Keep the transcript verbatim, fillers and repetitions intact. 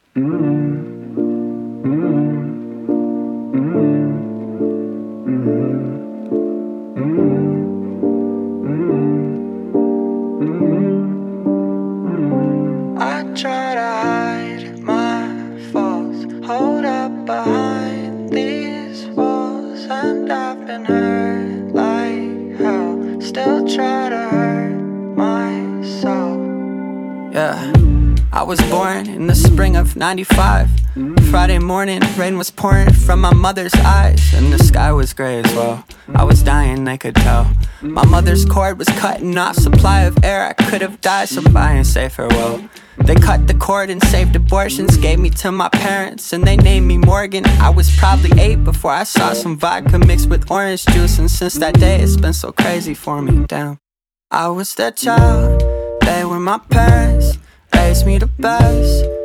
I try to hide my faults, hold up behind these walls, and I've been hurt like hell, still try to hurt myself. Yeah, I was born in the spring of ninety-five. Friday morning, rain was pouring from my mother's eyes, and the sky was gray as well. I was dying, they could tell. My mother's cord was cutting off supply of air. I could have died, so bye and say farewell. They cut the cord and saved abortions, gave me to my parents, and they named me Morgan. I was probably eight before I saw some vodka mixed with orange juice, and since that day it's been so crazy for me, damn. I was their child, they were my parents, raised me the best.